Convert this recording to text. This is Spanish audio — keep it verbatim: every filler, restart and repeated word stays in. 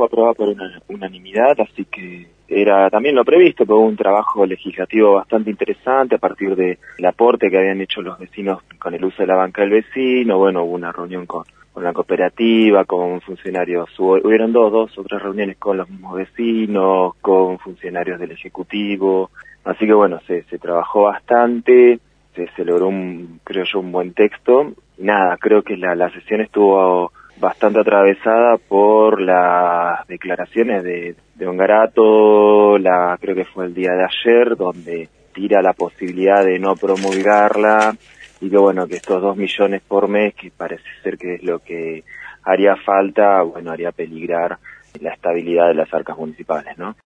fue aprobada por una unanimidad, así que era también lo previsto, pero hubo un trabajo legislativo bastante interesante a partir del aporte que habían hecho los vecinos con el uso de la banca del vecino. Bueno, hubo una reunión con, con la cooperativa, con funcionarios, hubo, hubieron dos, dos otras reuniones con los mismos vecinos, con funcionarios del Ejecutivo, así que bueno, se, se trabajó bastante, se, se logró un, creo yo, un buen texto. Nada, creo que la, la sesión estuvo bastante atravesada por las declaraciones de, de Ongarato, la, creo que fue el día de ayer, donde tira la posibilidad de no promulgarla, y que bueno, que estos dos millones por mes, que parece ser que es lo que haría falta, bueno, haría peligrar la estabilidad de las arcas municipales, ¿no?